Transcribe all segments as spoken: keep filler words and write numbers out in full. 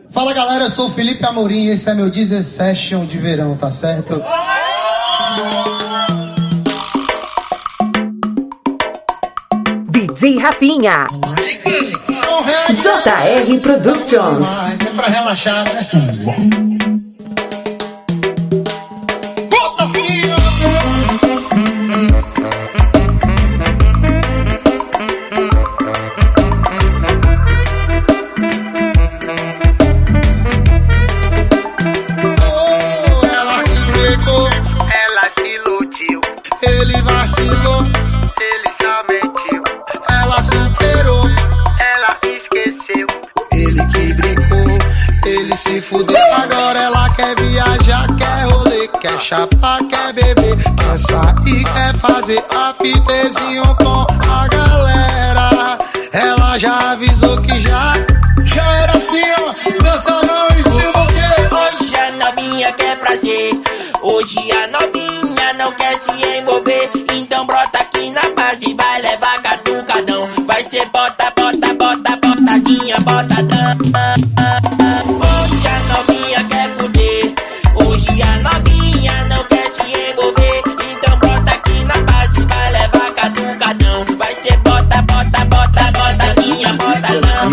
Fala galera, eu sou o Felipe Amorim e esse é meu dezessession de verão, tá certo? D J Rafinha, J R Productions. É pra relaxar, né? Se fudeu, agora ela quer viajar, quer rolê, quer chapar, quer beber, quer sair, quer fazer afitezinho com a galera. Ela já avisou que já, já era assim, ó, dança não ensina porque hoje a novinha quer prazer, hoje a novinha não quer se envolver, então brota aqui na base, vai levar catucadão, vai ser bota, bota, bota, botadinha, botadão. Hoje a novinha quer fuder, hoje a novinha não quer se envolver, então brota aqui na base, vai levar catucadão, vai ser bota, bota, bota, botadinha, botadão.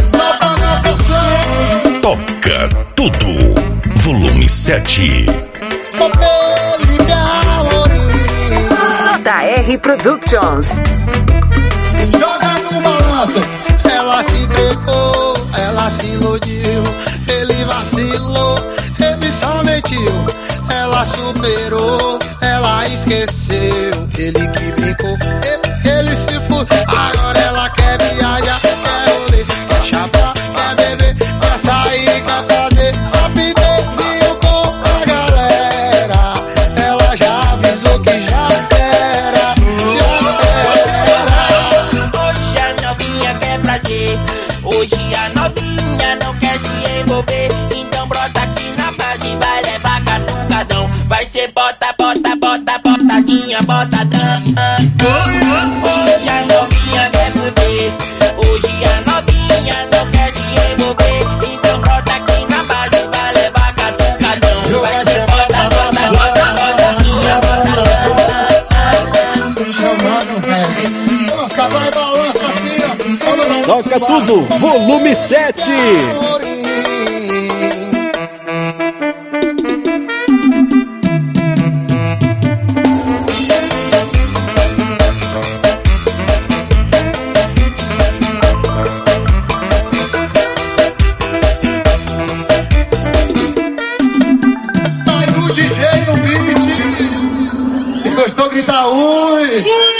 Toca tudo, volume sete. J R Productions. Joga no balanço, ela se entregou, ela se iludiu, ele vacilou, ele só mentiu, ela superou, ela esqueceu, ele que brincou, ele, ele se fudeu, agora ela quer viajar, quer rolê, quer chapar, quer beber, quer sair, quer fazer rapidinho com a galera, ela já avisou que já era, já era. Hoje a novinha quer prazer, hoje a novinha não quer se envolver, então brota aqui na base, vai levar catucadão, vai ser bota, bota, bota, botadinha, botadão. Hoje a novinha quer fuder, hoje a novinha não quer se envolver, então brota aqui na base, vai levar catucadão, vai ser bota, bota, bota, botadinha, botadão. Chamando, velho. Nossa, vai balança assim, ó. Só no Toca tudo, volume sete. Vai no D J no beat. Quem gostou, grita ui.